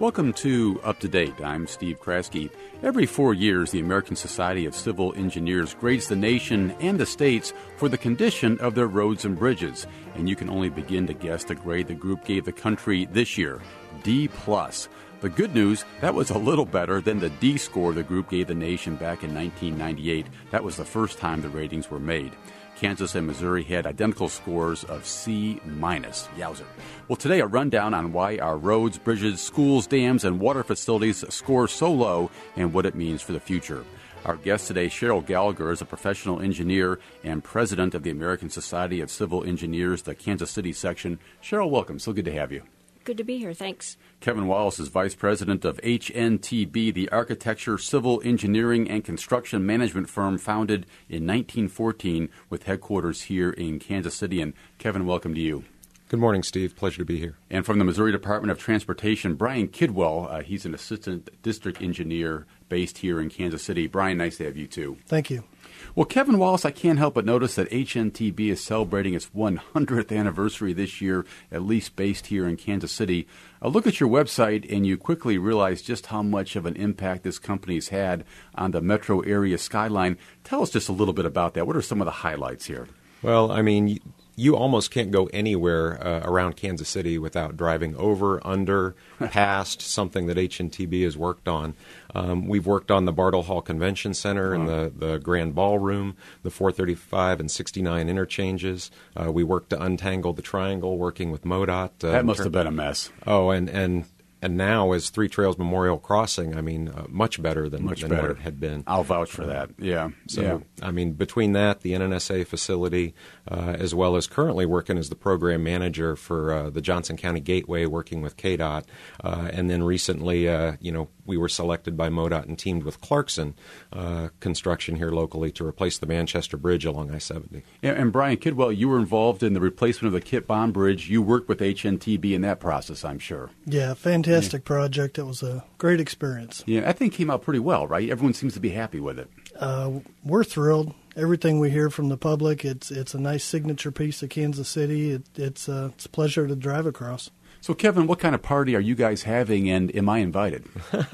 Welcome to Up to Date. I'm Steve Kraske. Every 4 years, the American Society of Civil Engineers grades the nation and the states for the condition of their roads and bridges. And you can only begin to guess the grade the group gave the country this year, D+. The good news, that was a little better than the D score the group gave the nation back in 1998. That was the first time the ratings were made. Kansas and Missouri had identical scores of C-. Yowzer. Well, today a rundown on why our roads, bridges, schools, dams, and water facilities score so low and what it means for the future. Our guest today, Cheryl Gallagher, is a professional engineer and president of the American Society of Civil Engineers, the Kansas City section. Cheryl, welcome. So good to have you. Good to be here. Thanks. Kevin Wallace is vice president of HNTB, the architecture, civil engineering, and construction management firm founded in 1914 with headquarters here in Kansas City. And Kevin, welcome to you. Good morning, Steve. Pleasure to be here. And from the Missouri Department of Transportation, Brian Kidwell. He's an assistant district engineer based here in Kansas City. Brian, nice to have you too. Thank you. Well, Kevin Wallace, I can't help but notice that HNTB is celebrating its 100th anniversary this year, at least based here in Kansas City. I look at your website and you quickly realize just how much of an impact this company's had on the metro area skyline. Tell us just a little bit about that. What are some of the highlights here? Well, I mean, you almost can't go anywhere around Kansas City without driving over, under, past something that HNTB has worked on. We've worked on the Bartle Hall Convention Center and the Grand Ballroom, the 435 and 69 interchanges. We worked to untangle the triangle, working with MoDOT. That must have been a mess. Oh, and now as Three Trails Memorial Crossing, I mean, much better than what it had been. I'll vouch for that, yeah. So, yeah. I mean, between that, the NNSA facility, as well as currently working as the program manager for the Johnson County Gateway, working with KDOT, and then recently, we were selected by MoDOT and teamed with Clarkson Construction here locally to replace the Manchester Bridge along I-70. And Brian Kidwell, you were involved in the replacement of the Kit Bond Bridge. You worked with HNTB in that process, I'm sure. Yeah, fantastic project. It was a great experience. Yeah, that thing came out pretty well, right? Everyone seems to be happy with it. We're thrilled. Everything we hear from the public, it's a nice signature piece of Kansas City. It's a pleasure to drive across. So, Kevin, what kind of party are you guys having, and am I invited?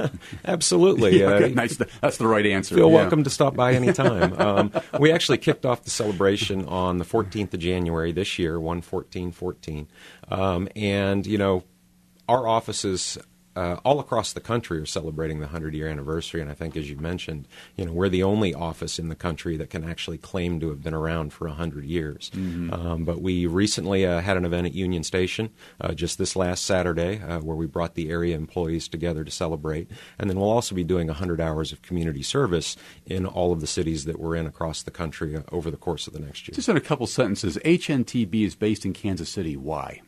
Absolutely. Okay, nice. That's the right answer. Feel welcome to stop by anytime. We actually kicked off the celebration on the 14th of January this year, 1/14/14. And, our offices all across the country are celebrating the 100-year anniversary, and I think, as you mentioned, we're the only office in the country that can actually claim to have been around for 100 years. Mm-hmm. But we recently had an event at Union Station just this last Saturday where we brought the area employees together to celebrate, and then we'll also be doing 100 hours of community service in all of the cities that we're in across the country over the course of the next year. Just in a couple sentences, HNTB is based in Kansas City. Why?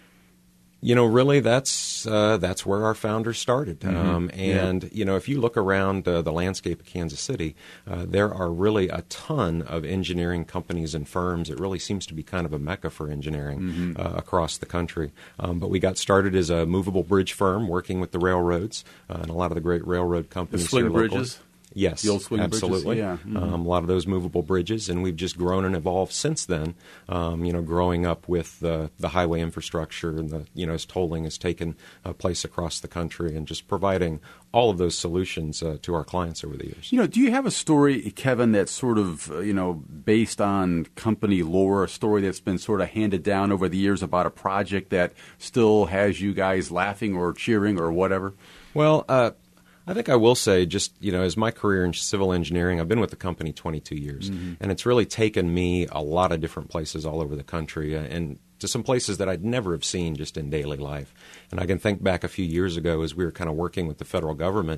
Really, that's where our founders started. Mm-hmm. If you look around the landscape of Kansas City, there are really a ton of engineering companies and firms. It really seems to be kind of a mecca for engineering across the country. But we got started as a movable bridge firm working with the railroads and a lot of the great railroad companies here locally. Bridges. Yes, the old swing absolutely. Bridges, yeah. Mm-hmm. A lot of those movable bridges, and we've just grown and evolved since then. Growing up with the highway infrastructure and as tolling has taken place across the country, and just providing all of those solutions to our clients over the years. Do you have a story, Kevin, that's sort of based on company lore, a story that's been sort of handed down over the years about a project that still has you guys laughing or cheering or whatever? Well, I think I will say, just, as my career in civil engineering, I've been with the company 22 years, and it's really taken me a lot of different places all over the country, and to some places that I'd never have seen just in daily life. And I can think back a few years ago as we were kind of working with the federal government,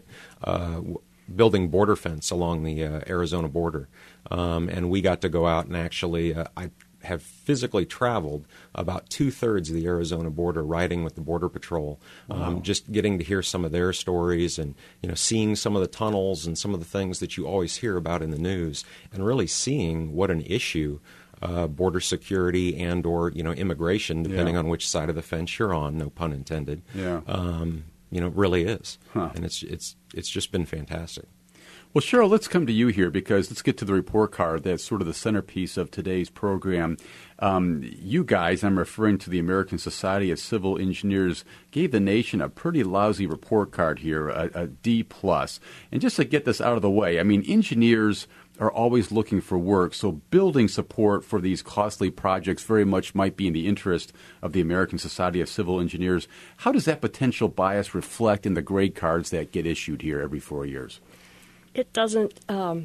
building border fence along the Arizona border, and we got to go out and actually, I have physically traveled about 2/3 of the Arizona border, riding with the Border Patrol, just getting to hear some of their stories and, seeing some of the tunnels and some of the things that you always hear about in the news, and really seeing what an issue border security and or, immigration, depending on which side of the fence you're on, no pun intended, really is. And it's just been fantastic. Well, Cheryl, let's come to you here because let's get to the report card. That's sort of the centerpiece of today's program. You guys, I'm referring to the American Society of Civil Engineers, gave the nation a pretty lousy report card here, a D+. And just to get this out of the way, I mean, engineers are always looking for work, so building support for these costly projects very much might be in the interest of the American Society of Civil Engineers. How does that potential bias reflect in the grade cards that get issued here every 4 years? It doesn't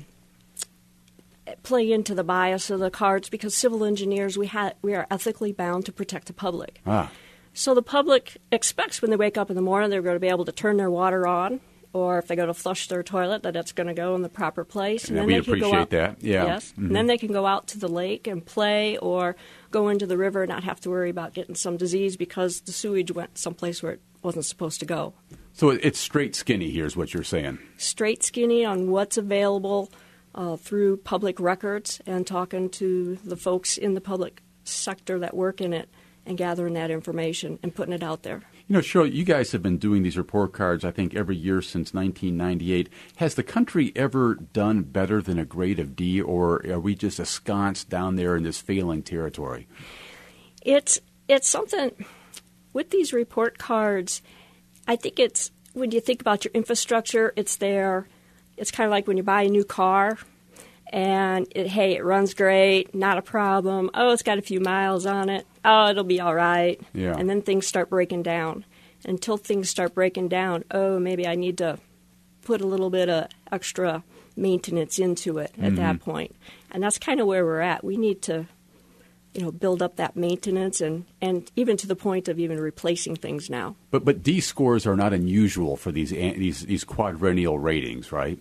play into the bias of the cards because civil engineers, we are ethically bound to protect the public. So the public expects when they wake up in the morning they're going to be able to turn their water on, or if they go to flush their toilet, that it's going to go in the proper place. And then we appreciate that. Yeah. Yes. Mm-hmm. And then they can go out to the lake and play or go into the river and not have to worry about getting some disease because the sewage went someplace where it wasn't supposed to go. So it's straight skinny here is what you're saying. Straight skinny on what's available through public records and talking to the folks in the public sector that work in it and gathering that information and putting it out there. You know, Cheryl, you guys have been doing these report cards, I think, every year since 1998. Has the country ever done better than a grade of D, or are we just ensconced down there in this failing territory? It's something with these report cards. I think it's when you think about your infrastructure, it's there. It's kind of like when you buy a new car and it runs great, not a problem. Oh, it's got a few miles on it. Oh, it'll be all right. Yeah. And then things start breaking down. Until things start breaking down, maybe I need to put a little bit of extra maintenance into it at that point. And that's kind of where we're at. We need to build up that maintenance and even to the point of even replacing things now. But D scores are not unusual for these quadrennial ratings, right?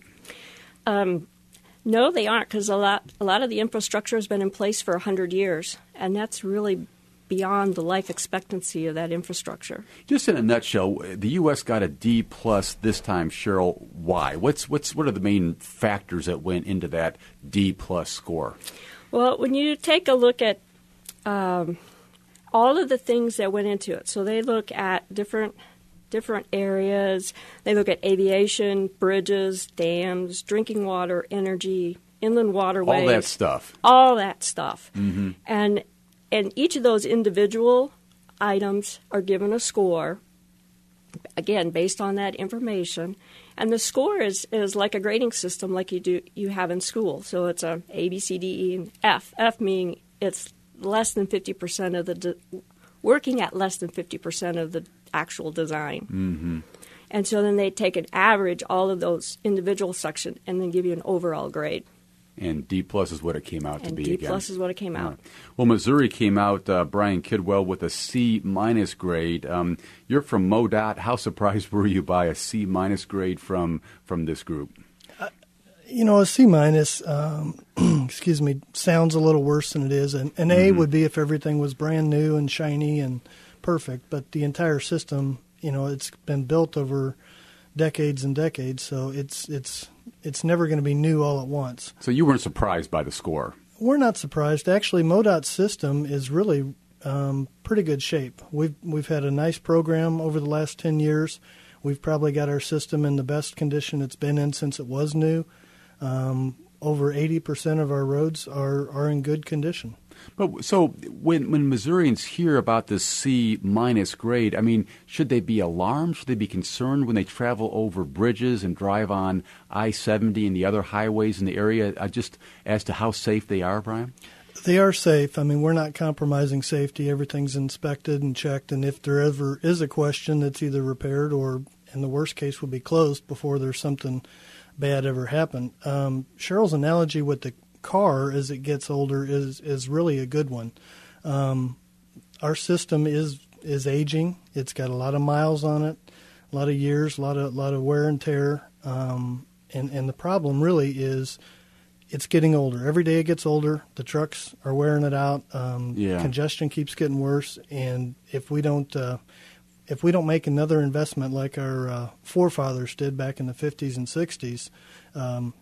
No, they aren't, because a lot of the infrastructure has been in place for 100 years, and that's really beyond the life expectancy of that infrastructure. Just in a nutshell, the U.S. got a D+ this time, Cheryl. Why? What are the main factors that went into that D+ score? Well, when you take a look at all of the things that went into it, so they look at different areas. They look at aviation, bridges, dams, drinking water, energy, inland waterways. All that stuff. Mm-hmm. And each of those individual items are given a score, again, based on that information. And the score is like a grading system like you have in school. So it's a A, B, C, D, E, and F. F meaning it's less than 50% of working at less than 50% of the actual design. Mm-hmm. And so then they take an average, all of those individual sections, and then give you an overall grade. And D+ is what it came out to be D+ again. is what it came out. Well, Missouri came out, Brian Kidwell, with a C- grade. You're from MoDOT. How surprised were you by a C- grade from this group? A C-, sounds a little worse than it is. An A would be if everything was brand new and shiny and perfect. But the entire system, it's been built over decades and decades, so it's never going to be new all at once. So you weren't surprised by the score? We're not surprised. Actually, MoDOT's system is really pretty good shape. We've had a nice program over the last 10 years. We've probably got our system in the best condition it's been in since it was new. Over 80% of our roads are in good condition. But so when Missourians hear about this C- grade, I mean, should they be alarmed? Should they be concerned when they travel over bridges and drive on I-70 and the other highways in the area, just as to how safe they are, Brian? They are safe. I mean, we're not compromising safety. Everything's inspected and checked, and if there ever is a question, it's either repaired or, in the worst case, will be closed before there's something bad ever happen. Cheryl's analogy with the car as it gets older is really a good one. Our system is aging. It's got a lot of miles on it, a lot of years, a lot of wear and tear. And the problem really is it's getting older. Every day it gets older. The trucks are wearing it out. Congestion keeps getting worse. And if we don't make another investment like our forefathers did back in the 50s and 60s,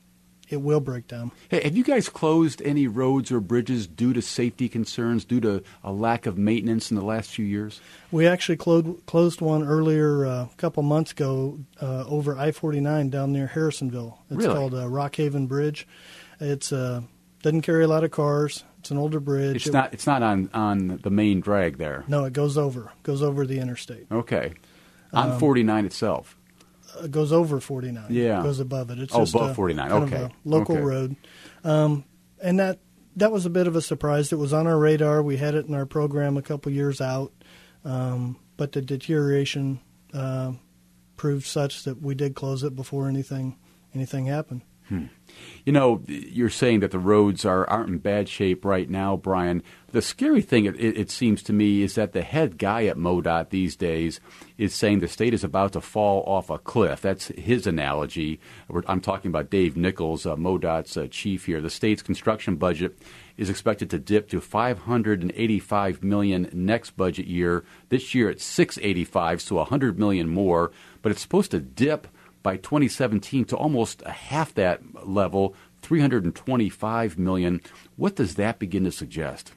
it will break down. Hey, have you guys closed any roads or bridges due to safety concerns, due to a lack of maintenance in the last few years? We actually closed one earlier a couple months ago over I-49 down near Harrisonville. It's Really? called Rockhaven Bridge. It's doesn't carry a lot of cars. It's an older bridge. It's not on the main drag there. No, it goes over the interstate. Okay. On 49 itself. It goes over 49. Yeah. It goes above it. It's Oh, just above 49. kind Okay. of a local Okay. road. And that was a bit of a surprise. It was on our radar. We had it in our program a couple years out. But the deterioration proved such that we did close it before anything happened. You know, you're saying that the roads aren't in bad shape right now, Brian. The scary thing, it seems to me, is that the head guy at MoDOT these days is saying the state is about to fall off a cliff. That's his analogy. I'm talking about Dave Nichols, MoDOT's chief here. The state's construction budget is expected to dip to $585 million next budget year. This year it's $685, so $100 million more. But it's supposed to dip by 2017 to almost half that level, $325 million. What does that begin to suggest?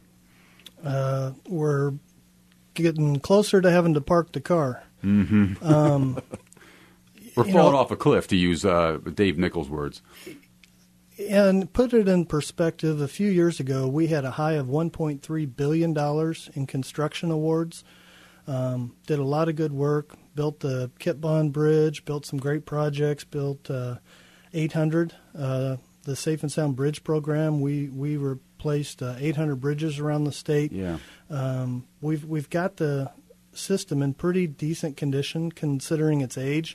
We're getting closer to having to park the car. Mm-hmm. We're falling off a cliff, to use Dave Nichols' words. And put it in perspective, a few years ago, we had a high of $1.3 billion in construction awards. Did a lot of good work, built the Kit Bond Bridge, built some great projects, built 800, the Safe and Sound Bridge program. We replaced 800 bridges around the state. Yeah. We've got the system in pretty decent condition considering its age.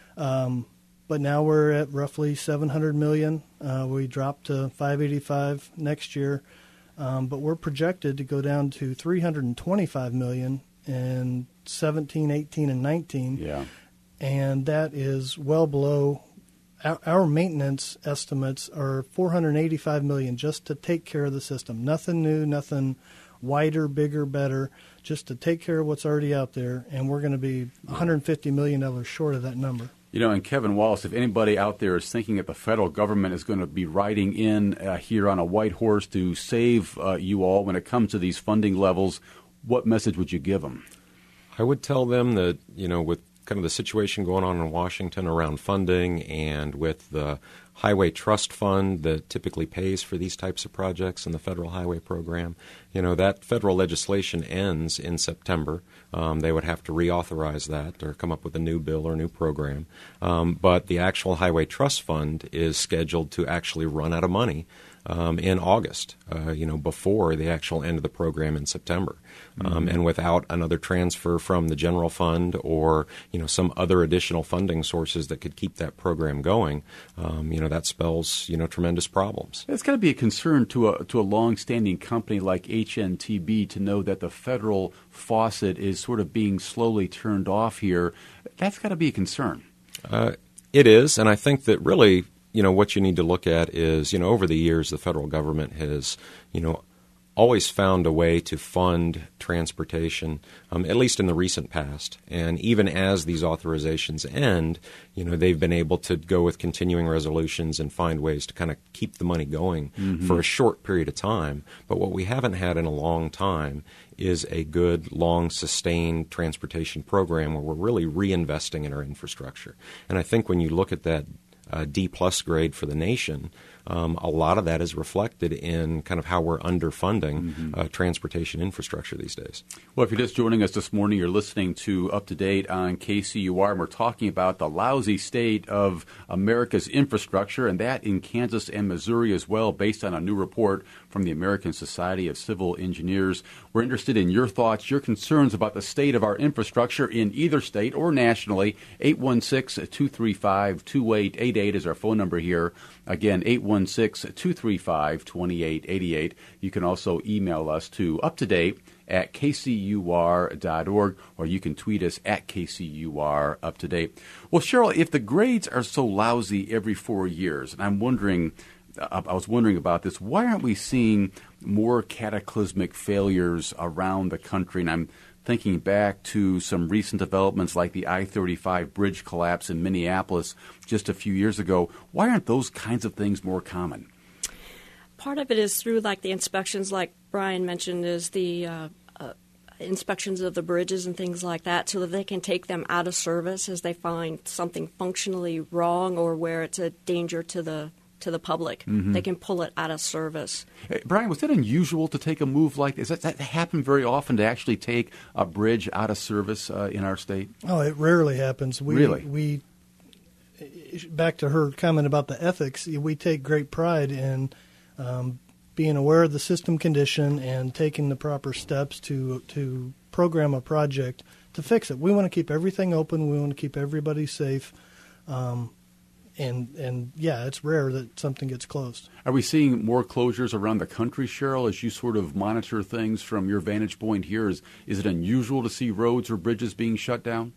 But now we're at roughly $700 million. We dropped to $585 next year. But we're projected to go down to $325 million in 17, 18, and 19. Yeah. And that is well below our maintenance estimates are $485 million just to take care of the system. Nothing new, nothing wider, bigger, better, just to take care of what's already out there. And we're going to be $150 million short of that number. You know, and Kevin Wallace, if anybody out there is thinking that the federal government is going to be riding in here on a white horse to save you all when it comes to these funding levels, what message would you give them? I would tell them that, you know, with kind of the situation going on in Washington around funding and with the Highway Trust Fund that typically pays for these types of projects in the federal highway program, you know, that federal legislation ends in September. They would have to reauthorize that or come up with a new bill or new program. But the actual Highway Trust Fund is scheduled to actually run out of money in August, before the actual end of the program in September. And without another transfer from the general fund or, some other additional funding sources that could keep that program going, that spells, tremendous problems. It's got to be a concern to a long-standing company like HNTB to know that the federal faucet is sort of being slowly turned off here. That's got to be a concern. It is, and I think that really, what you need to look at is, over the years, the federal government has, always found a way to fund transportation, at least in the recent past. And even as these authorizations end, they've been able to go with continuing resolutions and find ways to kind of keep the money going for a short period of time. But what we haven't had in a long time is a good, long, sustained transportation program where we're really reinvesting in our infrastructure. And I think when you look at that D-plus grade for the nation, a lot of that is reflected in kind of how we're underfunding transportation infrastructure these days. Well, if you're just joining us this morning, you're listening to Up to Date on KCUR, and we're talking about the lousy state of America's infrastructure, and that in Kansas and Missouri as well, based on a new report from the American Society of Civil Engineers. We're interested in your thoughts, your concerns about the state of our infrastructure in either state or nationally. 816-235-2888 is our phone number here. Again, 816-235-2888. You can also email us to uptodate@kcur.org, or you can tweet us at KCUR Uptodate. Well, Cheryl, if the grades are so lousy every 4 years, and I was wondering about this, why aren't we seeing more cataclysmic failures around the country? And I'm thinking back to some recent developments like the I-35 bridge collapse in Minneapolis just a few years ago. Why aren't those kinds of things more common? Part of it is through like the inspections, like Brian mentioned, is the inspections of the bridges and things like that, so that they can take them out of service as they find something functionally wrong or where it's a danger to the public. Mm-hmm. They can pull it out of service. Hey, Brian, was that unusual to take a move like this? Does that happen very often, to actually take a bridge out of service in our state? Oh, it rarely happens. We back to her comment about the ethics, we take great pride in being aware of the system condition and taking the proper steps to program a project to fix it. We want to keep everything open. We want to keep everybody safe. And yeah, it's rare that something gets closed. Are we seeing more closures around the country, Cheryl, as you sort of monitor things from your vantage point here? Is it unusual to see roads or bridges being shut down?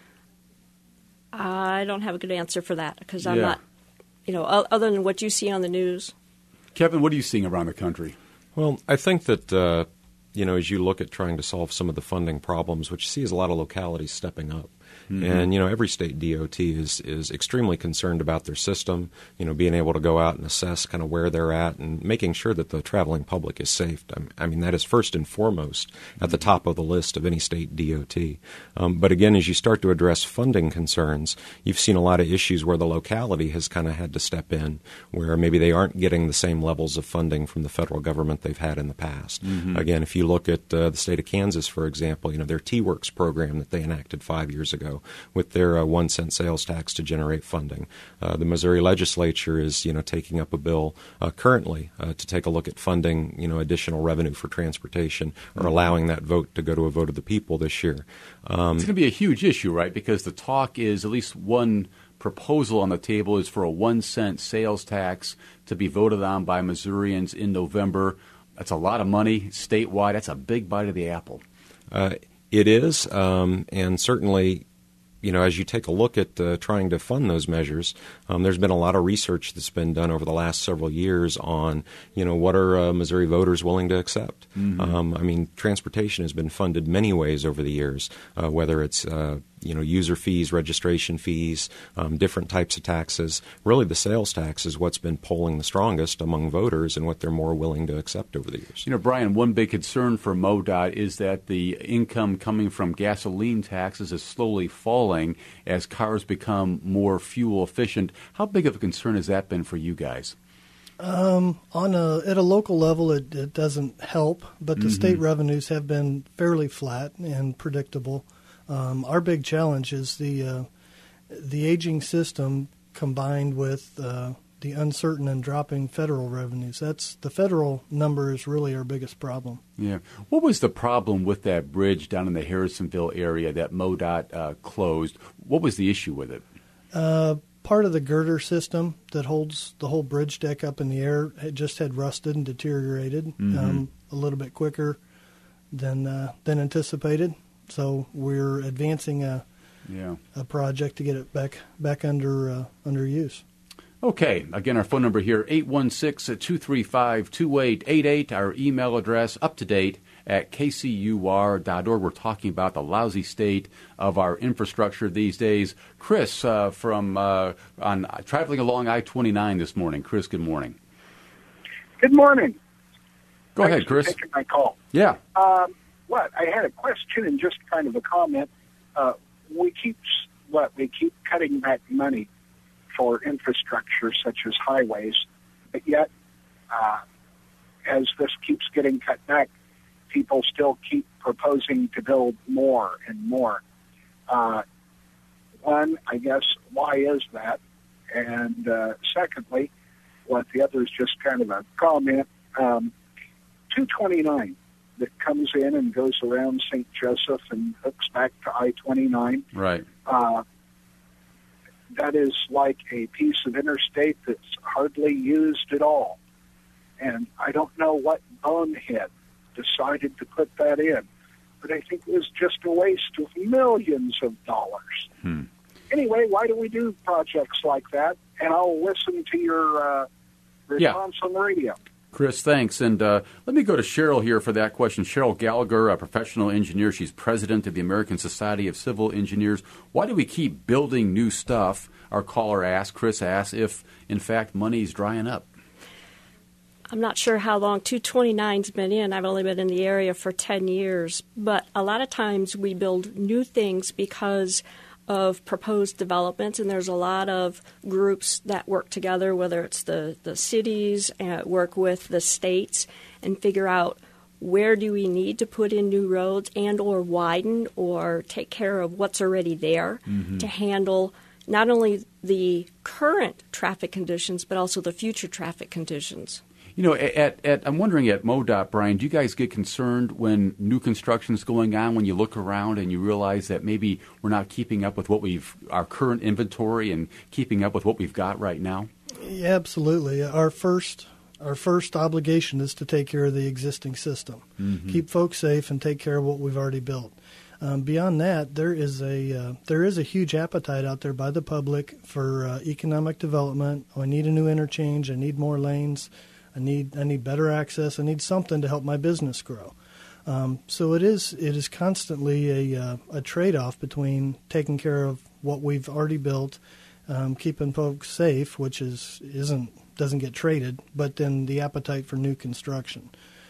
I don't have a good answer for that because I'm not, other than what you see on the news. Kevin, what are you seeing around the country? Well, I think that, as you look at trying to solve some of the funding problems, what you see is a lot of localities stepping up. Mm-hmm. And, every state DOT is extremely concerned about their system, being able to go out and assess kind of where they're at and making sure that the traveling public is safe. I mean, that is first and foremost at the top of the list of any state DOT. But again, as you start to address funding concerns, you've seen a lot of issues where the locality has kind of had to step in, where maybe they aren't getting the same levels of funding from the federal government they've had in the past. Mm-hmm. Again, if you look at the state of Kansas, for example, their T-Works program that they enacted 5 years ago with their 1 cent sales tax to generate funding. The Missouri legislature is, taking up a bill currently to take a look at funding, additional revenue for transportation or allowing that vote to go to a vote of the people this year. It's going to be a huge issue, right? Because the talk is, at least one proposal on the table is for a 1 cent sales tax to be voted on by Missourians in November. That's a lot of money statewide. That's a big bite of the apple. It is, and certainly, as you take a look at trying to fund those measures, there's been a lot of research that's been done over the last several years on, what are Missouri voters willing to accept? Mm-hmm. Transportation has been funded many ways over the years, whether it's user fees, registration fees, different types of taxes. Really, the sales tax is what's been polling the strongest among voters and what they're more willing to accept over the years. Brian, one big concern for MoDOT is that the income coming from gasoline taxes is slowly falling as cars become more fuel efficient. How big of a concern has that been for you guys? At a local level, it doesn't help, but the state revenues have been fairly flat and predictable. Our big challenge is the aging system combined with the uncertain and dropping federal revenues. The federal number is really our biggest problem. Yeah. What was the problem with that bridge down in the Harrisonville area that MoDOT closed? What was the issue with it? Part of the girder system that holds the whole bridge deck up in the air had rusted and deteriorated a little bit quicker than anticipated. So we're advancing a project to get it back under use. Okay. Again, our phone number here, 816-235-2888. Our email address, up-to-date at kcur.org. We're talking about the lousy state of our infrastructure these days. Chris from traveling along I-29 this morning. Chris, good morning. Good morning. Go ahead, Chris. Thanks for taking my call. Yeah. I had a question and just kind of a comment. We keep cutting back money for infrastructure such as highways, but yet as this keeps getting cut back, people still keep proposing to build more and more. One, I guess, why is that? And secondly, what the other is just kind of a comment, 229 that comes in and goes around St. Joseph and hooks back to I-29. Right. That is like a piece of interstate that's hardly used at all. And I don't know what bonehead decided to put that in, but I think it was just a waste of millions of dollars. Anyway, why do we do projects like that? And I'll listen to your response on the radio. Chris, thanks. And let me go to Cheryl here for that question. Cheryl Gallagher, a professional engineer. She's president of the American Society of Civil Engineers. Why do we keep building new stuff? Our caller asked, Chris asked, if, in fact, money's drying up. I'm not sure how long 229's been in. I've only been in the area for 10 years. But a lot of times we build new things because of proposed developments, and there's a lot of groups that work together, whether it's the cities, work with the states, and figure out where do we need to put in new roads and or widen or take care of what's already there to handle not only the current traffic conditions but also the future traffic conditions. You know, I'm wondering at MoDOT, Brian, do you guys get concerned when new construction is going on, when you look around and you realize that maybe we're not keeping up with what our current inventory and keeping up with what we've got right now? Yeah, absolutely. Our first obligation is to take care of the existing system, keep folks safe, and take care of what we've already built. Beyond that, there is a huge appetite out there by the public for economic development. Oh, I need a new interchange. I need more lanes. I need better access. I need something to help my business grow. So it is constantly a trade-off between taking care of what we've already built, keeping folks safe, which doesn't get traded, but then the appetite for new construction.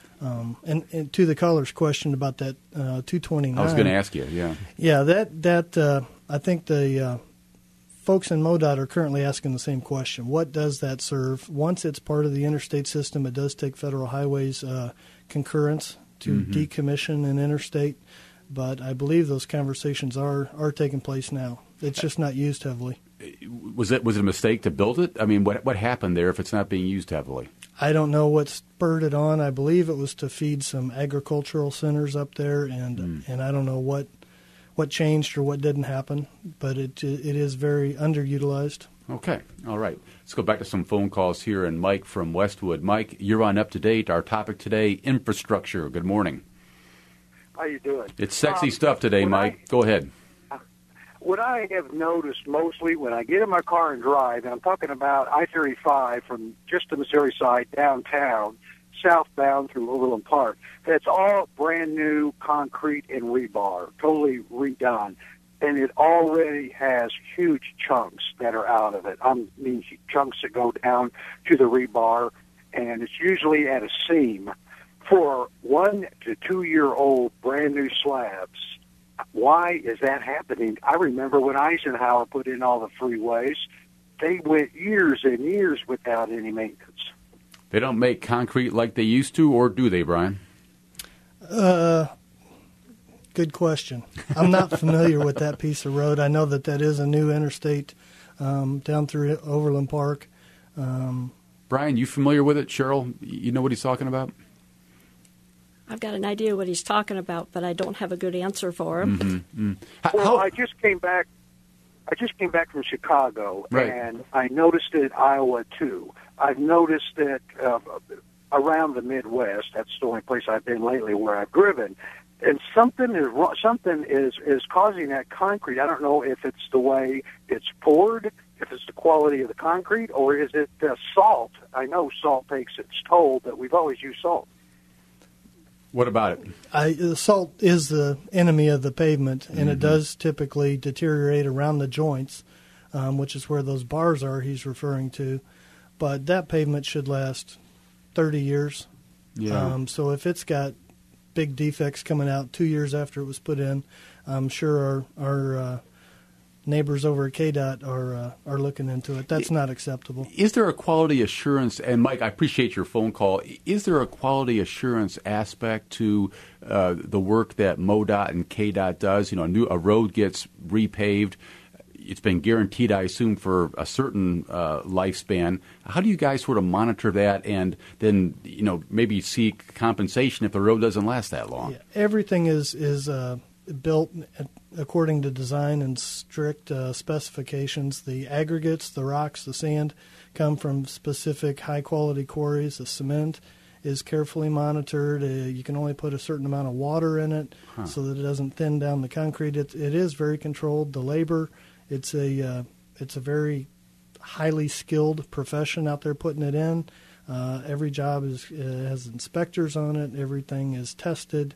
And to the caller's question about that 229, I was going to ask you, yeah. Yeah, that I think the folks in MoDOT are currently asking the same question. What does that serve? Once it's part of the interstate system, it does take Federal Highways concurrence to decommission an interstate, but I believe those conversations are taking place now. It's just not used heavily. Was it a mistake to build it? I mean, what happened there if it's not being used heavily? I don't know what spurred it on. I believe it was to feed some agricultural centers up there, and I don't know what changed or what didn't happen, but it is very underutilized. Okay. All right. Let's go back to some phone calls here. And Mike from Westwood. Mike, you're on Up to Date. Our topic today, infrastructure. Good morning. How you doing? It's sexy stuff today, Mike. Go ahead. What I have noticed mostly when I get in my car and drive, and I'm talking about I-35 from just the Missouri side downtown, southbound through Overland Park, that's all brand new concrete and rebar, totally redone. And it already has huge chunks that are out of it. I mean, chunks that go down to the rebar, and it's usually at a seam. For 1 to 2 year old brand new slabs, why is that happening? I remember when Eisenhower put in all the freeways, they went years and years without any maintenance. They don't make concrete like they used to, or do they, Brian? Good question. I'm not familiar with that piece of road. I know that is a new interstate down through Overland Park. Brian, you familiar with it? Cheryl, you know what he's talking about? I've got an idea what he's talking about, but I don't have a good answer for him. Well, I just came back from Chicago, right, and I noticed it in Iowa too. I've noticed it around the Midwest. That's the only place I've been lately where I've driven. And something is wrong. Something is causing that concrete. I don't know if it's the way it's poured, if it's the quality of the concrete, or is it salt. I know salt takes its toll, but we've always used salt. What about it? Salt is the enemy of the pavement, and it does typically deteriorate around the joints, which is where those bars are he's referring to. But that pavement should last 30 years. Yeah. So if it's got big defects coming out 2 years after it was put in, I'm sure our neighbors over at KDOT are looking into it. That's not acceptable. Is there a quality assurance, and Mike, I appreciate your phone call, is there a quality assurance aspect to the work that MoDOT and KDOT does? You know, a road gets repaved. It's been guaranteed, I assume, for a certain lifespan. How do you guys sort of monitor that and then, you know, maybe seek compensation if the road doesn't last that long? Yeah, everything is built according to design and strict specifications. The aggregates, the rocks, the sand come from specific high-quality quarries. The cement is carefully monitored. You can only put a certain amount of water in it so that it doesn't thin down the concrete. It is very controlled. The labor, it's a very highly skilled profession out there putting it in. Every job has inspectors on it. Everything is tested.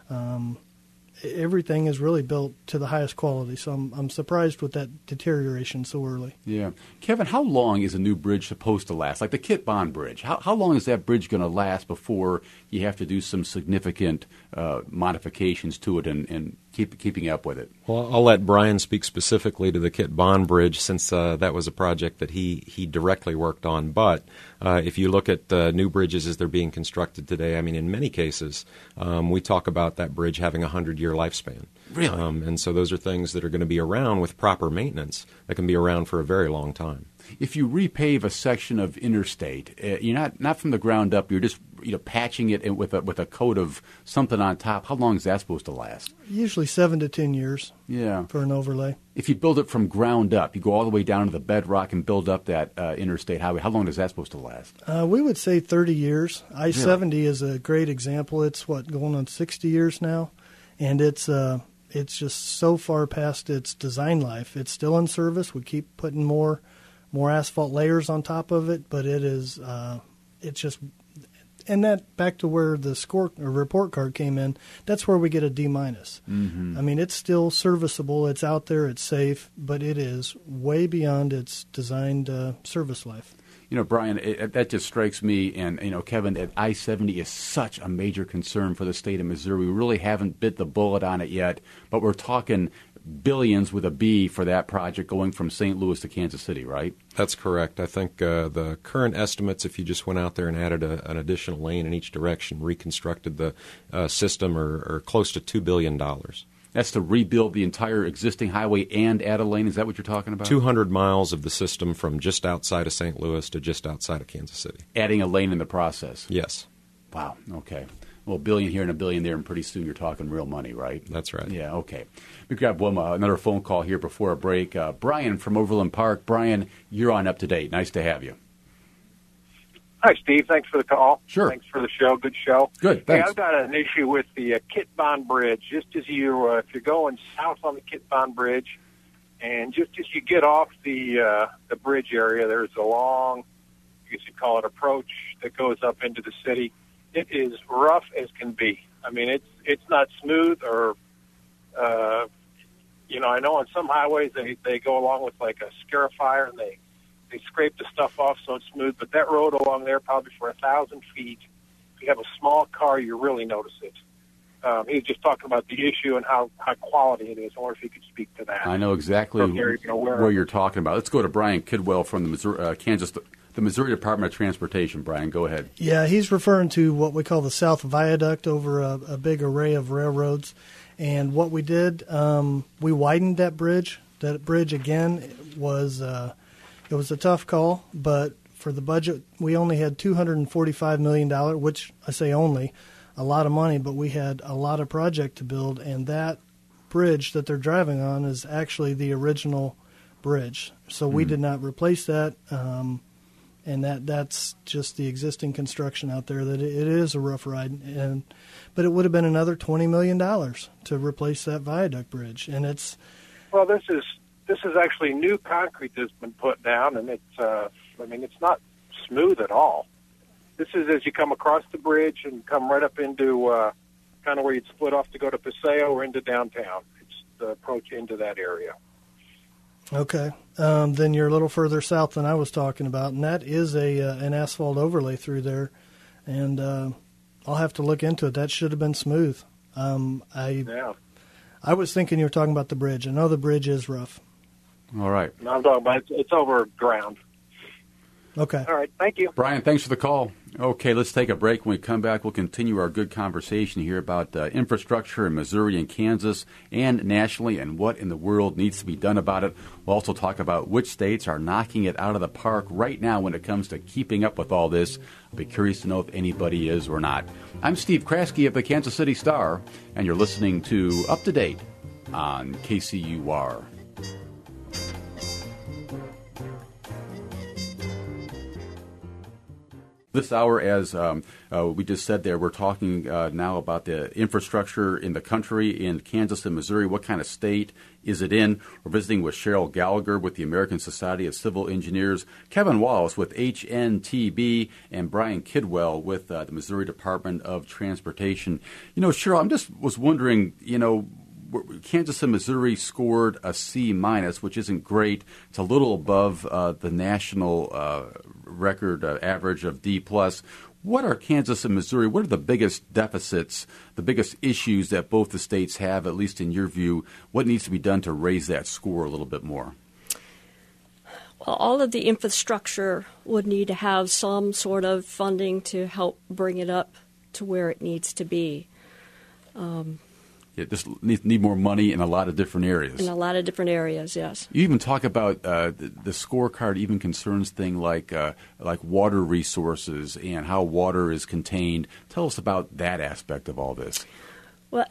Everything is really built to the highest quality. So I'm surprised with that deterioration so early. Yeah. Kevin, how long is a new bridge supposed to last? Like the Kit Bond Bridge, how long is that bridge going to last before you have to do some significant modifications to it and keeping up with it? Well, I'll let Brian speak specifically to the Kit Bond Bridge since that was a project that he directly worked on. But if you look at new bridges as they're being constructed today, I mean, in many cases, we talk about that bridge having a 100-year lifespan. Really? And so those are things that are going to be around with proper maintenance that can be around for a very long time. If you repave a section of interstate, you're not from the ground up. You're just patching it with a coat of something on top. How long is that supposed to last? Usually 7 to 10 years. Yeah. For an overlay. If you build it from ground up, you go all the way down to the bedrock and build up that interstate highway. How long is that supposed to last? We would say 30 years. I-70 is a great example. It's going on 60 years now, and it's just so far past its design life. It's still in service. We keep putting more asphalt layers on top of it, but it's just, and that back to where the score or report card came in, that's where we get a D-. Mm-hmm. I mean, it's still serviceable. It's out there. It's safe, but it is way beyond its designed service life. Brian, that just strikes me, and, Kevin, that I-70 is such a major concern for the state of Missouri. We really haven't bit the bullet on it yet, but we're talking billions with a B for that project going from St. Louis to Kansas City, right? That's correct. I think the current estimates, if you just went out there and added an additional lane in each direction, reconstructed the system, are close to $2 billion. That's to rebuild the entire existing highway and add a lane? Is that what you're talking about? 200 miles of the system from just outside of St. Louis to just outside of Kansas City. Adding a lane in the process? Yes. Wow, okay. Well, $1 billion here and $1 billion there, and pretty soon you're talking real money, right? That's right. Yeah, okay. We grab another phone call here before a break. Brian from Overland Park. Brian, you're on Up to Date. Nice to have you. Hi, Steve. Thanks for the call. Sure. Thanks for the show. Good show. Good, thanks. Hey, I've got an issue with the Kit Bond Bridge. Just as if you're going south on the Kit Bond Bridge, and just as you get off the bridge area, there's a long, I guess you'd call it, approach that goes up into the city. It is rough as can be. I mean, it's not smooth or, I know on some highways they go along with like a scarifier and they scrape the stuff off so it's smooth. But that road along there, probably for 1,000 feet, if you have a small car, you really notice it. He was just talking about the issue and how high quality it is. I wonder if you could speak to that. I know exactly where you're talking about. Let's go to Brian Kidwell from the Missouri Department of Transportation. Brian, go ahead. Yeah, he's referring to what we call the South Viaduct over a big array of railroads. And what we did, we widened that bridge. That bridge, again, was it was a tough call, but for the budget, we only had $245 million, which I say only, a lot of money, but we had a lot of project to build, and that bridge that they're driving on is actually the original bridge. So we did not replace that, and that's just the existing construction out there. That it is a rough ride, but it would have been another $20 million to replace that viaduct bridge, and it's. Well, this is actually new concrete that's been put down, and it's not smooth at all. This is as you come across the bridge and come right up into kind of where you'd split off to go to Paseo or into downtown. It's the approach into that area. Okay. Then you're a little further south than I was talking about, and that is an asphalt overlay through there. And I'll have to look into it. That should have been smooth. I was thinking you were talking about the bridge. I know the bridge is rough. All right. No, I'm talking about it's over ground. Okay. All right. Thank you. Brian, thanks for the call. Okay, let's take a break. When we come back, we'll continue our good conversation here about infrastructure in Missouri and Kansas and nationally and what in the world needs to be done about it. We'll also talk about which states are knocking it out of the park right now when it comes to keeping up with all this. I'll be curious to know if anybody is or not. I'm Steve Kraske of the Kansas City Star, and you're listening to Up to Date on KCUR. This hour, as we just said there, we're talking now about the infrastructure in the country, in Kansas and Missouri. What kind of state is it in? We're visiting with Cheryl Gallagher with the American Society of Civil Engineers, Kevin Wallace with HNTB, and Brian Kidwell with the Missouri Department of Transportation. You know, Cheryl, I just was wondering, Kansas and Missouri scored a C-, which isn't great. It's a little above the national record average of D+. What are Kansas and Missouri? What are the biggest deficits, the biggest issues that both the states have, at least in your view? What needs to be done to raise that score a little bit more? Well, all of the infrastructure would need to have some sort of funding to help bring it up to where it needs to be. Just need more money in a lot of different areas. In a lot of different areas, yes. You even talk about the scorecard even concerns things like water resources and how water is contained. Tell us about that aspect of all this. Well,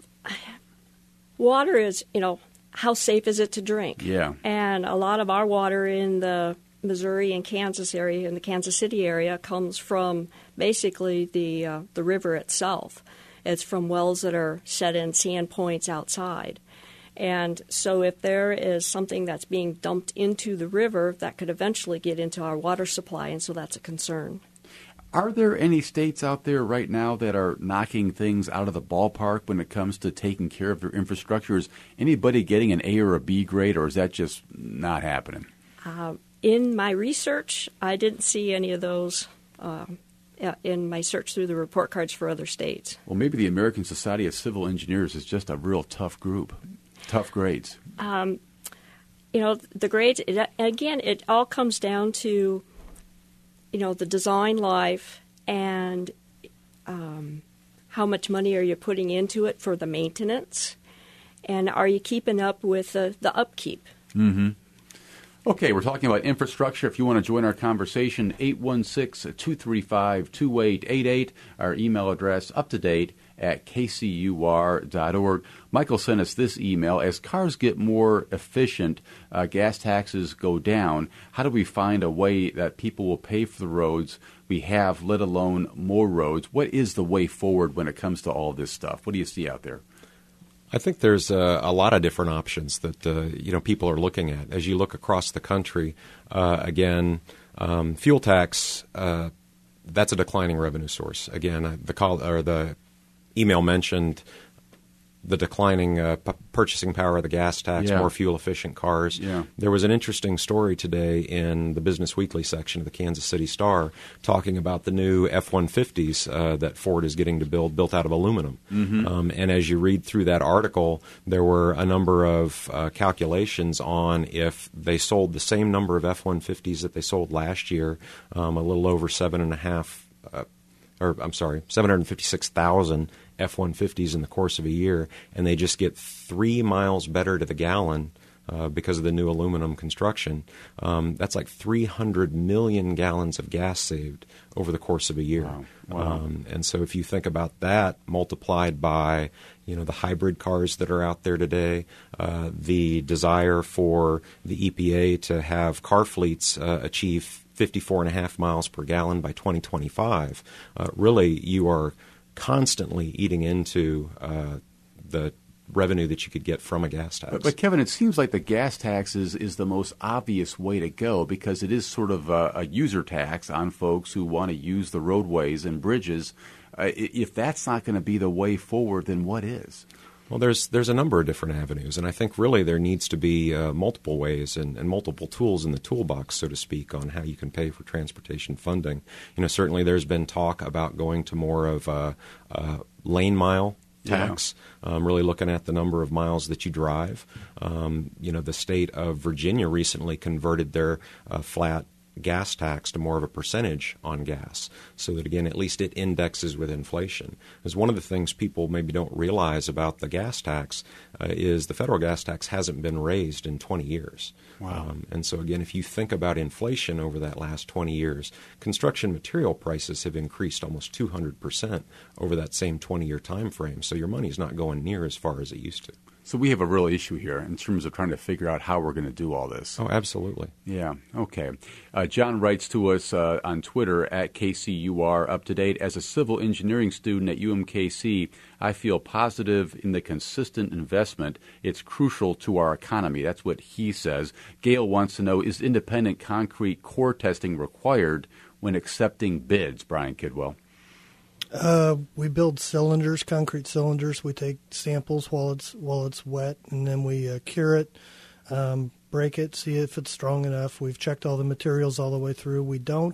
water is, how safe is it to drink? Yeah. And a lot of our water in the Missouri and Kansas area, in the Kansas City area, comes from basically the river itself. It's from wells that are set in sand points outside. And so if there is something that's being dumped into the river, that could eventually get into our water supply, and so that's a concern. Are there any states out there right now that are knocking things out of the ballpark when it comes to taking care of their infrastructure? Is anybody getting an A or a B grade, or is that just not happening? In my research, I didn't see any of those in my search through the report cards for other states. Well, maybe the American Society of Civil Engineers is just a real tough group. Tough grades. The grades, it all comes down to, the design life and how much money are you putting into it for the maintenance, and are you keeping up with the upkeep? Mm-hmm. Okay, we're talking about infrastructure. If you want to join our conversation, 816-235-2888. Our email address, uptodate@kcur.org. Michael sent us this email. As cars get more efficient, gas taxes go down. How do we find a way that people will pay for the roads we have, let alone more roads? What is the way forward when it comes to all this stuff? What do you see out there? I think there's a lot of different options that people are looking at. As you look across the country, fuel tax, that's a declining revenue source. Again, the email mentioned the declining purchasing power of the gas tax, more fuel-efficient cars. Yeah. There was an interesting story today in the Business Weekly section of the Kansas City Star talking about the new F-150s that Ford is getting to built out of aluminum. Mm-hmm. And as you read through that article, there were a number of calculations on if they sold the same number of F-150s that they sold last year, a little over 756,000 F-150s in the course of a year, and they just get 3 miles better to the gallon because of the new aluminum construction. That's like 300 million gallons of gas saved over the course of a year. Wow. And so if you think about that multiplied by the hybrid cars that are out there today, the desire for the EPA to have car fleets achieve 54.5 miles per gallon by 2025, really you are constantly eating into the revenue that you could get from a gas tax. But Kevin, it seems like the gas tax is the most obvious way to go because it is sort of a user tax on folks who want to use the roadways and bridges. If that's not going to be the way forward, then what is? Well, there's a number of different avenues, and I think really there needs to be multiple ways and multiple tools in the toolbox, so to speak, on how you can pay for transportation funding. Certainly there's been talk about going to more of a lane mile tax, really looking at the number of miles that you drive. The state of Virginia recently converted their flat gas tax to more of a percentage on gas so that, again, at least it indexes with inflation. Because one of the things people maybe don't realize about the gas tax is the federal gas tax hasn't been raised in 20 years. Wow. And so, again, if you think about inflation over that last 20 years, construction material prices have increased almost 200% over that same 20-year time frame. So your money's not going near as far as it used to. So we have a real issue here in terms of trying to figure out how we're going to do all this. Oh, absolutely. Yeah, okay. John writes to us on Twitter at KCUR Up to Date. As a civil engineering student at UMKC, I feel positive in the consistent investment. It's crucial to our economy. That's what he says. Gail wants to know, is independent concrete core testing required when accepting bids, Brian Kidwell? We build cylinders, concrete cylinders. We take samples while it's wet, and then we cure it, break it, see if it's strong enough. We've checked all the materials all the way through. We don't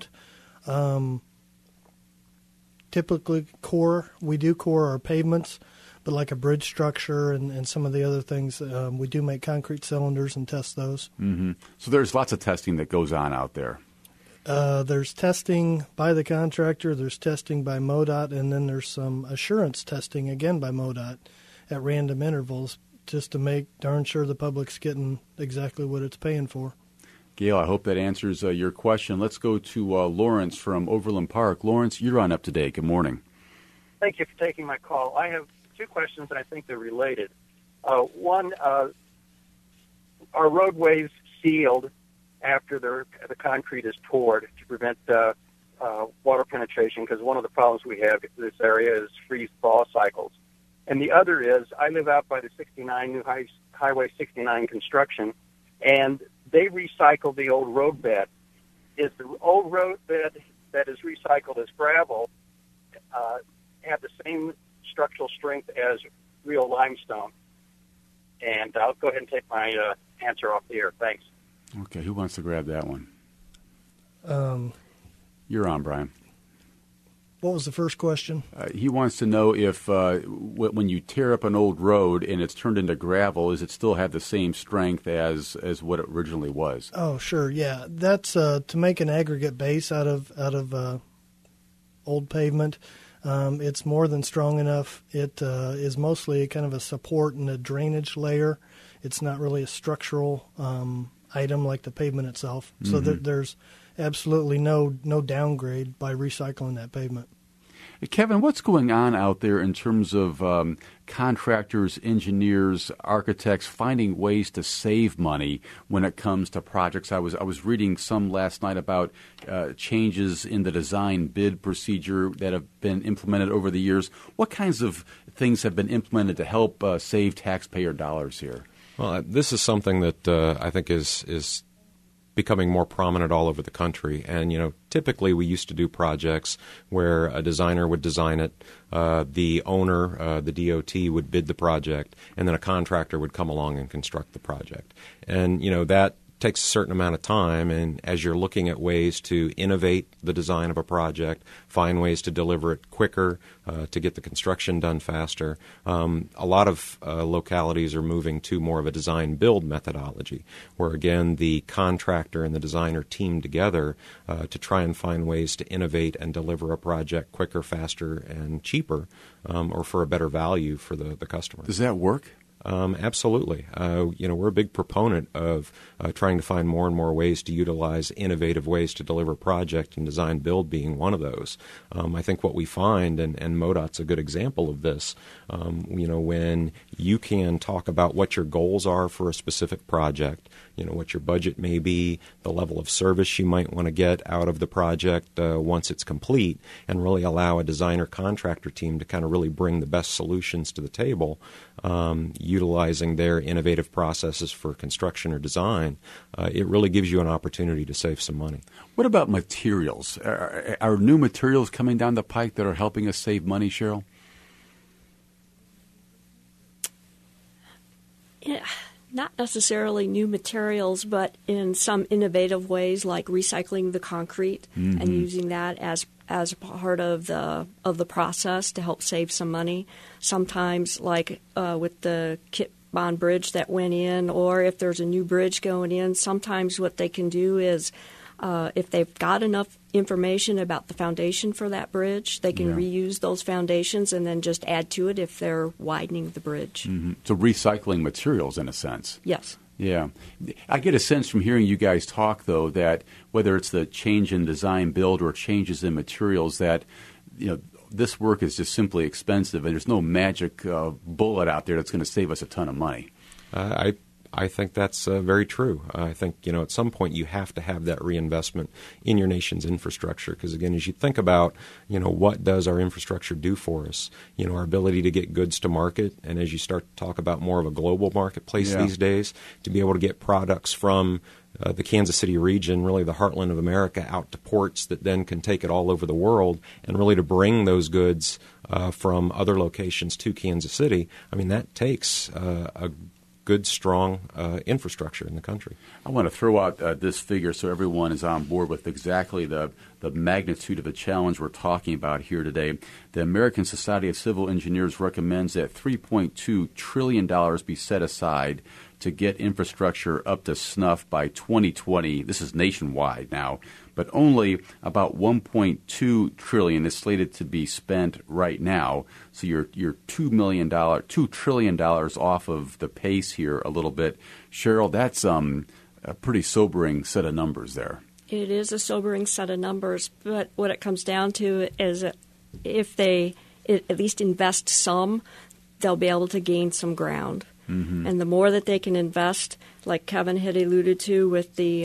typically core. We do core our pavements, but like a bridge structure and some of the other things, we do make concrete cylinders and test those. Mm-hmm. So there's lots of testing that goes on out there. There's testing by the contractor, there's testing by MoDOT, and then there's some assurance testing, again, by MoDOT at random intervals, just to make darn sure the public's getting exactly what it's paying for. Gail, I hope that answers your question. Let's go to Lawrence from Overland Park. Lawrence, you're on Up to Date. Good morning. Thank you for taking my call. I have two questions, and I think they're related. One, are roadways sealed after the concrete is poured to prevent water penetration? Because one of the problems we have in this area is freeze-thaw cycles. And the other is, I live out by the 69, new Highway 69 construction, and they recycle the old road bed. Is the old road bed that is recycled as gravel have the same structural strength as real limestone? And I'll go ahead and take my answer off the air. Thanks. Okay, who wants to grab that one? You're on, Brian. What was the first question? He wants to know if when you tear up an old road and it's turned into gravel, does it still have the same strength as what it originally was? Oh, sure, yeah. That's to make an aggregate base out of old pavement. It's more than strong enough. It is mostly kind of a support and a drainage layer. It's not really a structural item like the pavement itself. Mm-hmm. So there's absolutely no downgrade by recycling that pavement. Kevin, what's going on out there in terms of contractors, engineers, architects finding ways to save money when it comes to projects? I was reading some last night about changes in the design bid procedure that have been implemented over the years. What kinds of things have been implemented to help save taxpayer dollars here? Well, this is something that I think is becoming more prominent all over the country. And, typically we used to do projects where a designer would design it, the owner, the DOT, would bid the project, and then a contractor would come along and construct the project. And, that takes a certain amount of time, and as you're looking at ways to innovate the design of a project, find ways to deliver it quicker, to get the construction done faster, a lot of localities are moving to more of a design-build methodology, where, again, the contractor and the designer team together to try and find ways to innovate and deliver a project quicker, faster, and cheaper, or for a better value for the customer. Does that work? Absolutely. We're a big proponent of trying to find more and more ways to utilize innovative ways to deliver project, and design build being one of those. I think what we find, and MoDOT's a good example of this, when you can talk about what your goals are for a specific project, what your budget may be, the level of service you might want to get out of the project once it's complete, and really allow a designer contractor team to kind of really bring the best solutions to the table, utilizing their innovative processes for construction or design, it really gives you an opportunity to save some money. What about materials? Are new materials coming down the pike that are helping us save money, Cheryl? Yeah, not necessarily new materials, but in some innovative ways, like recycling the concrete and using that as part of the process to help save some money. Sometimes, like with the Kit Bond Bridge that went in, or if there's a new bridge going in, sometimes what they can do is if they've got enough information about the foundation for that bridge, they can reuse those foundations and then just add to it if they're widening the bridge. Mm-hmm. So recycling materials in a sense. Yes. Yeah. I get a sense from hearing you guys talk, though, that whether it's the change in design build or changes in materials, that this work is just simply expensive, and there's no magic bullet out there that's going to save us a ton of money. I think that's very true. I think, at some point you have to have that reinvestment in your nation's infrastructure because, again, as you think about, what does our infrastructure do for us, our ability to get goods to market, and as you start to talk about more of a global marketplace these days, to be able to get products from the Kansas City region, really the heartland of America, out to ports that then can take it all over the world, and really to bring those goods from other locations to Kansas City, that takes a good, strong infrastructure in the country. I want to throw out this figure so everyone is on board with exactly the magnitude of the challenge we're talking about here today. The American Society of Civil Engineers recommends that $3.2 trillion be set aside to get infrastructure up to snuff by 2020. This is nationwide now, but only about $1.2 trillion is slated to be spent right now. So you're $2 trillion off of the pace here a little bit. Cheryl, that's a pretty sobering set of numbers there. It is a sobering set of numbers, but what it comes down to is if they at least invest some, they'll be able to gain some ground. Mm-hmm. And the more that they can invest, like Kevin had alluded to with the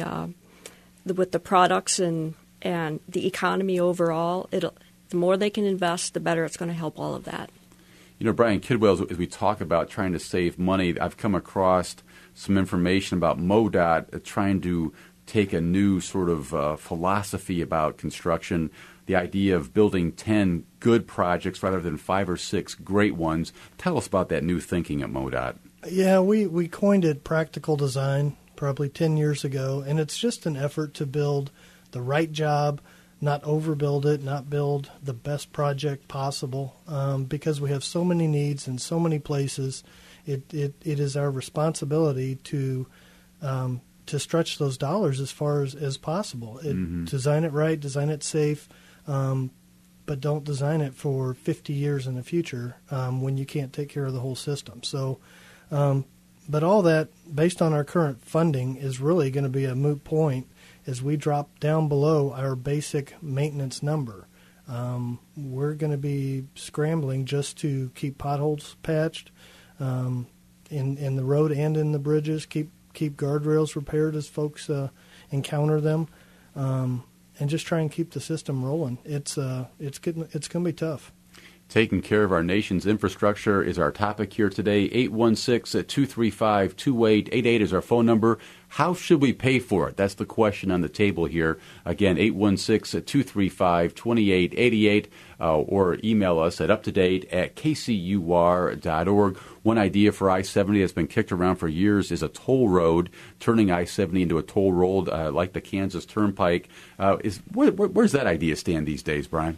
products and the economy overall, the more they can invest, the better it's going to help all of that. Brian Kidwell, as we talk about trying to save money, I've come across some information about MoDOT trying to take a new sort of philosophy about construction, the idea of building 10 good projects rather than 5 or 6 great ones. Tell us about that new thinking at MoDOT. Yeah, we coined it practical design probably 10 years ago, and it's just an effort to build the right job, not overbuild it, not build the best project possible, because we have so many needs in so many places. It is our responsibility to stretch those dollars as far as possible. Design it right, design it safe, but don't design it for 50 years in the future when you can't take care of the whole system. So, but all that, based on our current funding, is really going to be a moot point as we drop down below our basic maintenance number. We're going to be scrambling just to keep potholes patched in the road and in the bridges, keep guardrails repaired as folks encounter them, and just try and keep the system rolling. It's going to be tough. Taking care of our nation's infrastructure is our topic here today. 816-235-2888 is our phone number. How should we pay for it? That's the question on the table here. Again, 816-235-2888, or email us at uptodate@kcur.org. One idea for I-70 that's been kicked around for years is a toll road, turning I-70 into a toll road like the Kansas Turnpike. Where's that idea stand these days, Brian?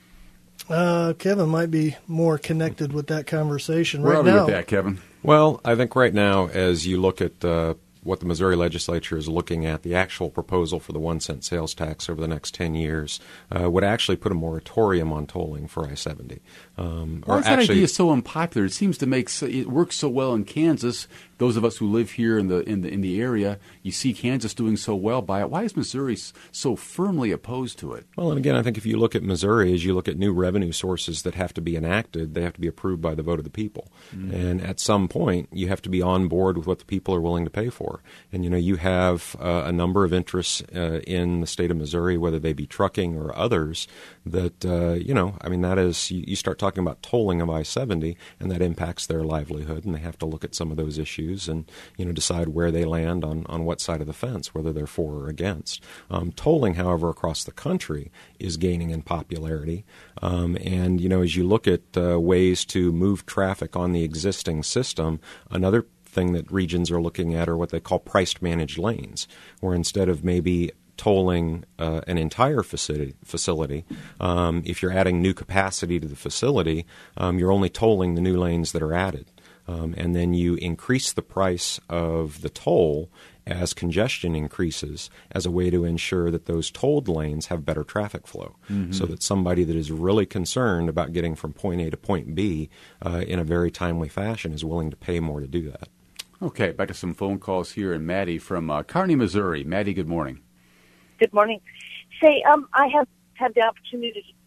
Kevin might be more connected with that conversation right now. Where are we with that, Kevin? Well, I think right now, as you look at what the Missouri legislature is looking at, the actual proposal for the 1-cent sales tax over the next 10 years would actually put a moratorium on tolling for I-70. Why is that idea so unpopular? It seems to it works so well in Kansas. Those of us who live here in the area, you see Kansas doing so well by it. Why is Missouri so firmly opposed to it? Well, and again, I think if you look at Missouri, as you look at new revenue sources that have to be enacted, they have to be approved by the vote of the people. Mm-hmm. And at some point, you have to be on board with what the people are willing to pay for. And, you have a number of interests in the state of Missouri, whether they be trucking or others, that, that is, you start talking about tolling of I-70, and that impacts their livelihood, and they have to look at some of those issues and decide where they land on what side of the fence, whether they're for or against. Tolling, however, across the country is gaining in popularity. And as you look at ways to move traffic on the existing system, another thing that regions are looking at are what they call priced managed lanes, where instead of maybe tolling an entire facility, if you're adding new capacity to the facility, you're only tolling the new lanes that are added. And then you increase the price of the toll as congestion increases as a way to ensure that those tolled lanes have better traffic flow, so that somebody that is really concerned about getting from point A to point B in a very timely fashion is willing to pay more to do that. Okay, back to some phone calls here. And Maddie from Kearney, Missouri. Maddie, good morning. Good morning. Say, I have had the opportunity to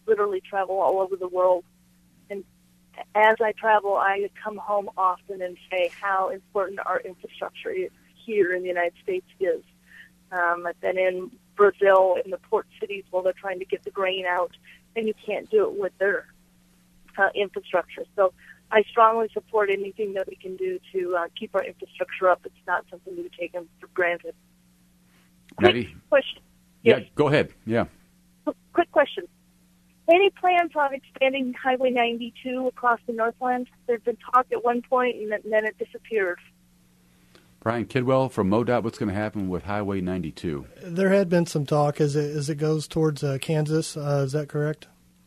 literally travel all over the world. And as I travel, I come home often and say how important our infrastructure here in the United States is. I've been in Brazil, in the port cities, while they're trying to get the grain out, and you can't do it with their infrastructure. So I strongly support anything that we can do to keep our infrastructure up. It's not something to be taken for granted. Quick question. Yeah, go ahead. Yeah. Quick question. Any plans on expanding Highway 92 across the Northland? There's been talk at one point, and then it disappeared. Brian Kidwell from MoDOT, what's going to happen with Highway 92? There had been some talk as it goes towards Kansas. Is that correct?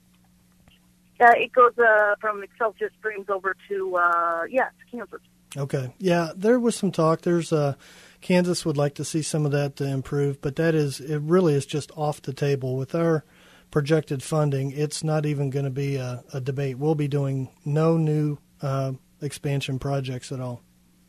It goes from Excelsior Springs over to Kansas. Okay. Yeah, there was some talk. There's Kansas would like to see some of that improve, but it really is just off the table. With our projected funding, it's not even going to be a debate. We'll be doing no new expansion projects at all.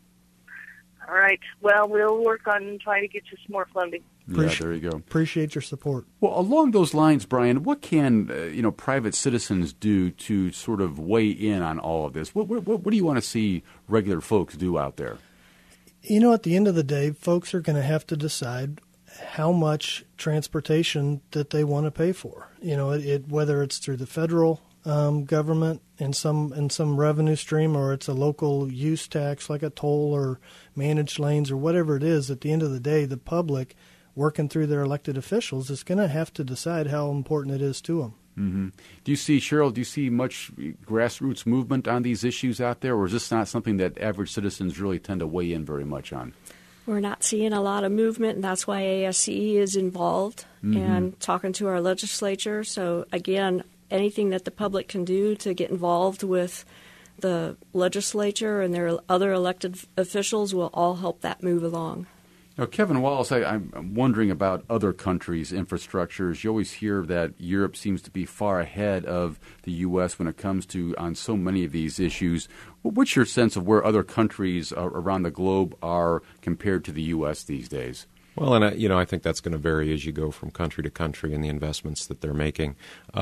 All right. Well, we'll work on trying to get you some more funding. Yeah, there you go. Appreciate your support. Well, along those lines, Brian, what can private citizens do to sort of weigh in on all of this? What do you want to see regular folks do out there? At the end of the day, folks are going to have to decide how much transportation that they want to pay for. Whether it's through the federal government in some revenue stream, or it's a local use tax like a toll or managed lanes or whatever it is. At the end of the day, the public, working through their elected officials, is going to have to decide how important it is to them. Mm-hmm. Cheryl, do you see much grassroots movement on these issues out there, or is this not something that average citizens really tend to weigh in very much on? We're not seeing a lot of movement, and that's why ASCE is involved and talking to our legislature. So, again, anything that the public can do to get involved with the legislature and their other elected officials will all help that move along. Now, Kevin Wallace, I'm wondering about other countries' infrastructures. You always hear that Europe seems to be far ahead of the U.S. when it comes to on so many of these issues. What's your sense of where other countries around the globe are compared to the U.S. these days? Well, and I think that's going to vary as you go from country to country and the investments that they're making.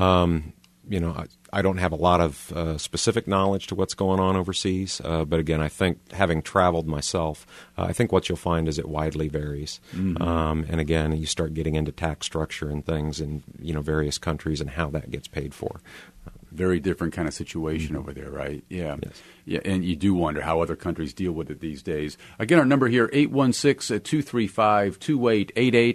I don't have a lot of specific knowledge to what's going on overseas, but again, I think having traveled myself, I think what you'll find is it widely varies. And again, you start getting into tax structure and things in various countries and how that gets paid for. Very different kind of situation over there, right? Yeah. Yes. Yeah, and you do wonder how other countries deal with it these days. Again, our number here, 816-235-2888,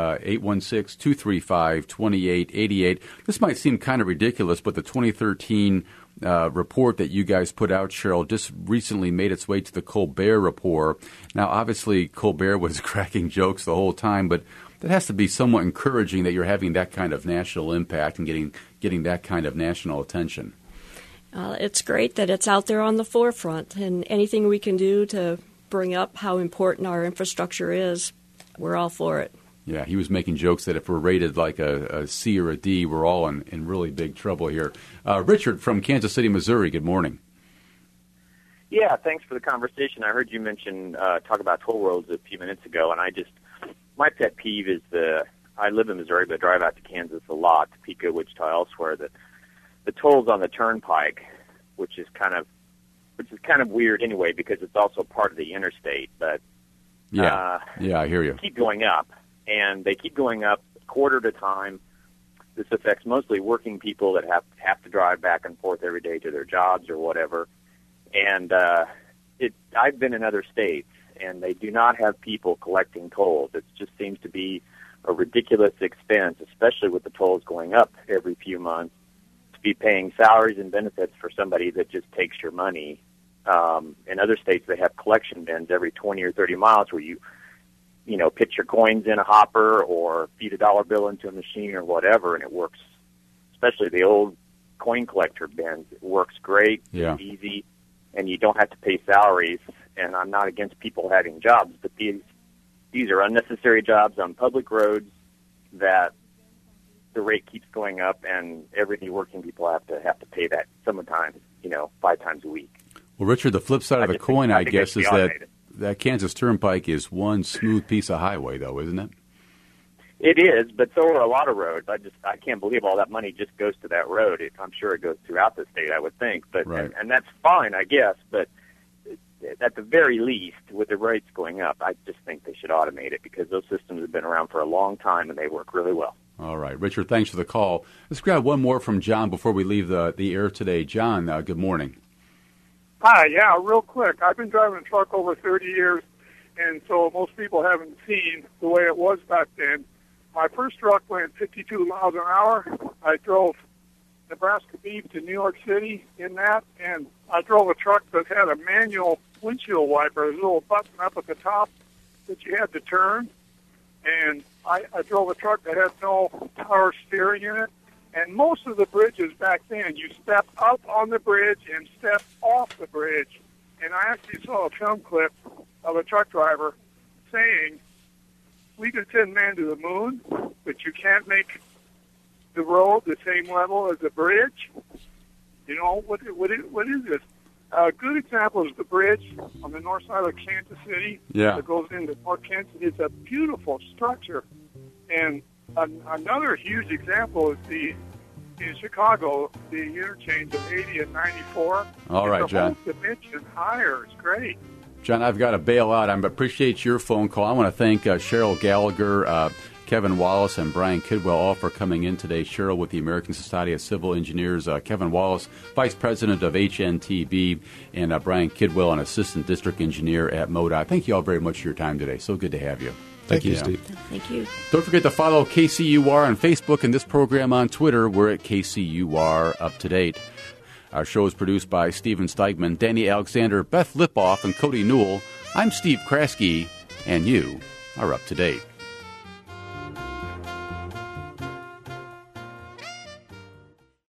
816-235-2888. This might seem kind of ridiculous, but the 2013 report that you guys put out, Cheryl, just recently made its way to the Colbert Report. Now, obviously, Colbert was cracking jokes the whole time, but that has to be somewhat encouraging that you're having that kind of national impact and getting that kind of national attention. It's great that it's out there on the forefront, and anything we can do to bring up how important our infrastructure is, we're all for it. Yeah, he was making jokes that if we're rated like a C or a D, we're all in really big trouble here. Richard from Kansas City, Missouri, good morning. Yeah, thanks for the conversation. I heard you talk about toll roads a few minutes ago, and my pet peeve is I live in Missouri, but drive out to Kansas a lot, Topeka, Wichita, elsewhere, that the tolls on the turnpike, which is kind of weird anyway because it's also part of the interstate, but I hear you. Keep going up, and they keep going up a quarter at a time. This affects mostly working people that have to drive back and forth every day to their jobs or whatever. And I've been in other states, and they do not have people collecting tolls. It just seems to be a ridiculous expense, especially with the tolls going up every few months, to be paying salaries and benefits for somebody that just takes your money. In other states, they have collection bins every 20 or 30 miles where you pitch your coins in a hopper or feed a dollar bill into a machine or whatever, and it works. Especially the old coin collector bins, it works great. Yeah. It's easy, and you don't have to pay salaries. And I'm not against people having jobs, but these are unnecessary jobs on public roads that the rate keeps going up, and everyday working people have to pay that sometimes, 5 times a week. Well, Richard, the flip side of the coin, I guess, is that Kansas Turnpike is one smooth piece of highway, though, isn't it? It is, but so are a lot of roads. I can't believe all that money just goes to that road. I'm sure it goes throughout the state, I would think, but right. and that's fine, I guess. But at the very least, with the rates going up, I just think they should automate it because those systems have been around for a long time and they work really well. All right, Richard, thanks for the call. Let's grab one more from John before we leave the air today. John, good morning. Hi, yeah, real quick. I've been driving a truck over 30 years, and so most people haven't seen the way it was back then. My first truck went 52 miles an hour. I drove Nebraska beef to New York City in that, and I drove a truck that had a manual windshield wiper, a little button up at the top that you had to turn. And I drove a truck that had no power steering in it. And most of the bridges back then, you step up on the bridge and step off the bridge. And I actually saw a film clip of a truck driver saying, we can send man to the moon, but you can't make the road the same level as the bridge. You know, what is this? A good example is the bridge on the north side of Kansas City that goes into North Kansas. It's a beautiful structure. And another huge example is in Chicago, the interchange of 80 and 94. All right, John. The whole dimension higher. It's great. John, I've got to bail out. I appreciate your phone call. I want to thank Cheryl Gallagher, Kevin Wallace, and Brian Kidwell all for coming in today. Cheryl with the American Society of Civil Engineers, Kevin Wallace, Vice President of HNTB, and Brian Kidwell, an Assistant District Engineer at MoDOT. Thank you all very much for your time today. So good to have you. Thank you, Steve. Thank you. Don't forget to follow KCUR on Facebook and this program on Twitter. We're at KCUR Up to Date. Our show is produced by Steven Steigman, Danny Alexander, Beth Lipoff, and Cody Newell. I'm Steve Kraske, and you are up to date.